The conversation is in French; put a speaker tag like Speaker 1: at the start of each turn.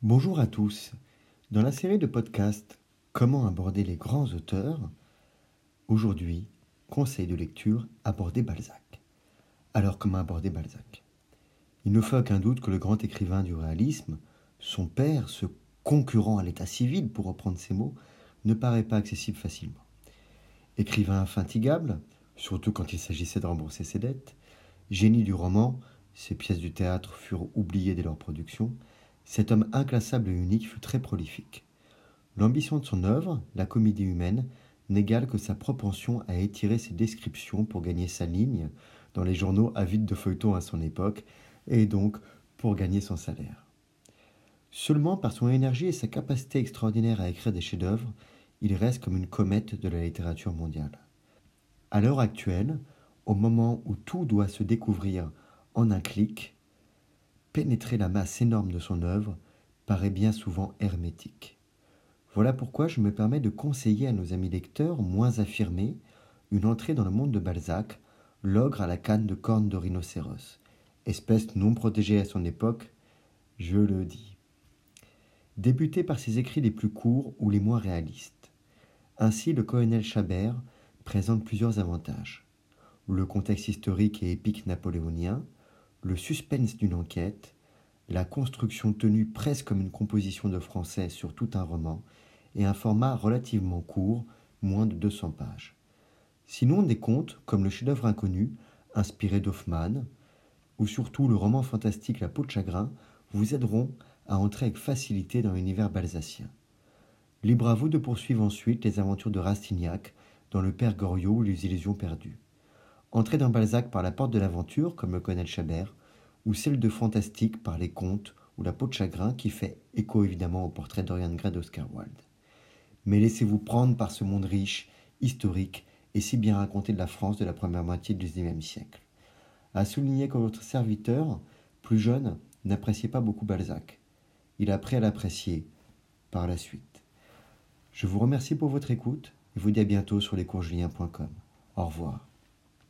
Speaker 1: Bonjour à tous. Dans la série de podcasts Comment aborder les grands auteurs, aujourd'hui, conseil de lecture, aborder Balzac. Alors comment aborder Balzac? Il ne fait aucun doute que le grand écrivain du réalisme, son père, ce concurrent à l'état civil, pour reprendre ses mots, ne paraît pas accessible facilement. Écrivain infatigable, surtout quand il s'agissait de rembourser ses dettes, génie du roman, ses pièces du théâtre furent oubliées dès leur production, cet homme inclassable et unique fut très prolifique. L'ambition de son œuvre, la comédie humaine, n'égale que sa propension à étirer ses descriptions pour gagner sa ligne dans les journaux avides de feuilletons à son époque, et donc pour gagner son salaire. Seulement par son énergie et sa capacité extraordinaire à écrire des chefs-d'œuvre, il reste comme une comète de la littérature mondiale. À l'heure actuelle, au moment où tout doit se découvrir en un clic, pénétrer la masse énorme de son œuvre paraît bien souvent hermétique. Voilà pourquoi je me permets de conseiller à nos amis lecteurs moins affirmés une entrée dans le monde de Balzac, l'ogre à la canne de cornes de rhinocéros, espèce non protégée à son époque, je le dis. Débuter par ses écrits les plus courts ou les moins réalistes. Ainsi, le colonel Chabert présente plusieurs avantages. Le contexte historique et épique napoléonien, le suspense d'une enquête, la construction tenue presque comme une composition de français sur tout un roman, et un format relativement court, moins de 200 pages. Sinon, des contes, comme le chef-d'œuvre inconnu, inspiré d'Hoffmann, ou surtout le roman fantastique La peau de chagrin, vous aideront à entrer avec facilité dans l'univers balzacien. Libre à vous de poursuivre ensuite les aventures de Rastignac dans Le Père Goriot ou Les Illusions perdues. Entrez dans Balzac par la porte de l'aventure, comme le connaît Chabert, ou celle de fantastique par les contes ou La peau de chagrin qui fait écho évidemment au portrait d'Orion Gray d'Oscar Wilde. Mais laissez-vous prendre par ce monde riche, historique et si bien raconté de la France de la première moitié du XIXe siècle. À souligner que votre serviteur, plus jeune, n'appréciait pas beaucoup Balzac. Il a appris à l'apprécier par la suite. Je vous remercie pour votre écoute et vous dis à bientôt sur lescoursjulien.com. Au revoir.